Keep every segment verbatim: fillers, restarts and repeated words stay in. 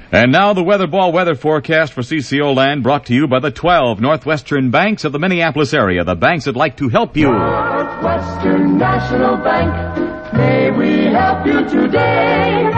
And now the Weather Ball weather forecast for C C O Land, brought to you by the twelve Northwestern banks of the Minneapolis area, the banks that like to help you. Northwestern National Bank, may we help you today.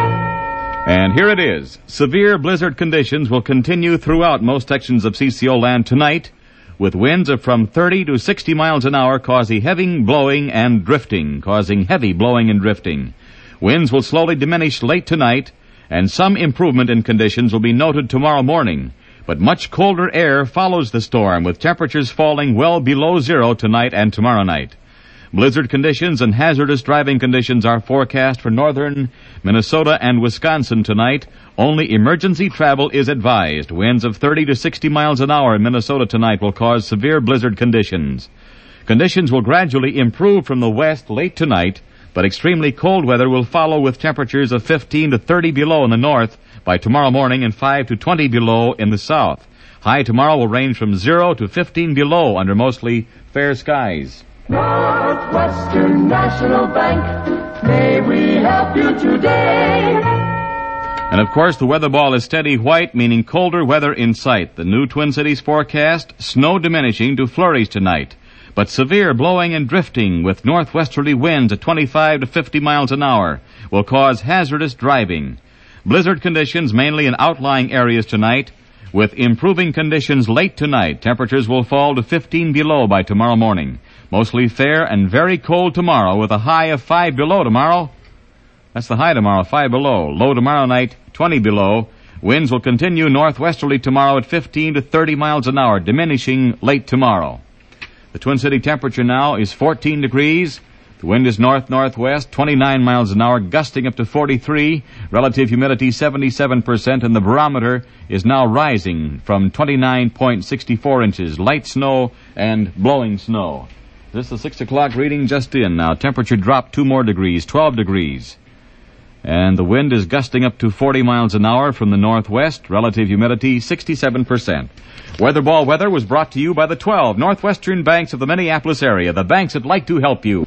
And here it is. Severe blizzard conditions will continue throughout most sections of C C O Land tonight, with winds of from thirty to sixty miles an hour causing heavy blowing and drifting, causing heavy blowing and drifting. Winds will slowly diminish late tonight, and some improvement in conditions will be noted tomorrow morning. But much colder air follows the storm, with temperatures falling well below zero tonight and tomorrow night. Blizzard conditions and hazardous driving conditions are forecast for northern Minnesota and Wisconsin tonight. Only emergency travel is advised. Winds of thirty to sixty miles an hour in Minnesota tonight will cause severe blizzard conditions. Conditions will gradually improve from the west late tonight, but extremely cold weather will follow, with temperatures of fifteen to thirty below in the north by tomorrow morning and five to twenty below in the south. High tomorrow will range from zero to fifteen below under mostly fair skies. Northwestern National Bank, may we help you today. And of course, the weather ball is steady white, meaning colder weather in sight. The new Twin Cities forecast, snow diminishing to flurries tonight, but severe blowing and drifting with northwesterly winds at twenty-five to fifty miles an hour will cause hazardous driving. Blizzard conditions mainly in outlying areas tonight, with improving conditions late tonight. Temperatures will fall to fifteen below by tomorrow morning. Mostly fair and very cold tomorrow, with a high of five below tomorrow. That's the high tomorrow, five below. Low tomorrow night, twenty below. Winds will continue northwesterly tomorrow at fifteen to thirty miles an hour, diminishing late tomorrow. The Twin City temperature now is fourteen degrees. The wind is north-northwest, twenty-nine miles an hour, gusting up to forty-three. Relative humidity seventy-seven percent, and the barometer is now rising from twenty-nine point six four inches. Light snow and blowing snow. This is the six o'clock reading just in. Now, temperature dropped two more degrees, twelve degrees. And the wind is gusting up to forty miles an hour from the northwest. Relative humidity sixty-seven percent. Weather Ball weather was brought to you by the twelve Northwestern banks of the Minneapolis area, the banks that like to help you.